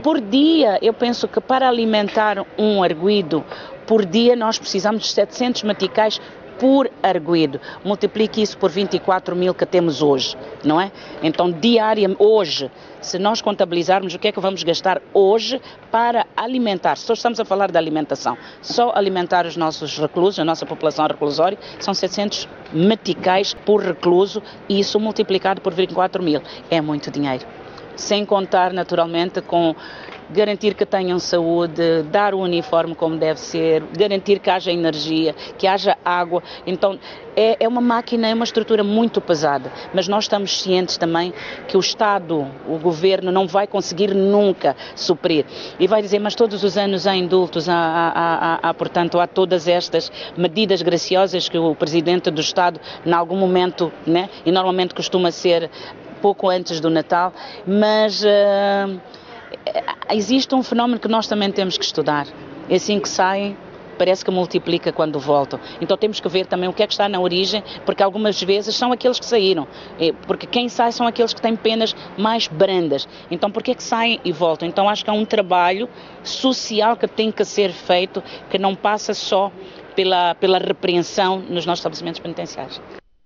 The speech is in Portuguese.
Por dia, eu penso que para alimentar um arguido, por dia nós precisamos de 700 meticais por arguido. Multiplique isso por 24 mil que temos hoje, não é? Então, hoje, se nós contabilizarmos o que é que vamos gastar hoje para alimentar, só estamos a falar de alimentação, só alimentar os nossos reclusos, a nossa população reclusória, são 700 meticais por recluso, e isso multiplicado por 24 mil. É muito dinheiro. Sem contar, naturalmente, com garantir que tenham saúde, dar o uniforme como deve ser, garantir que haja energia, que haja água. Então, é uma máquina, é uma estrutura muito pesada, mas nós estamos cientes também que o Estado, o Governo, não vai conseguir nunca suprir. E vai dizer, mas todos os anos há indultos, portanto, há todas estas medidas graciosas que o Presidente do Estado, em algum momento, né, e normalmente costuma ser pouco antes do Natal, mas existe um fenómeno que nós também temos que estudar. É assim que saem, parece que multiplica quando voltam. Então temos que ver também o que é que está na origem, porque algumas vezes são aqueles que saíram, porque quem sai são aqueles que têm penas mais brandas. Então por que é que saem e voltam? Então acho que há um trabalho social que tem que ser feito, que não passa só pela repreensão nos nossos estabelecimentos penitenciários.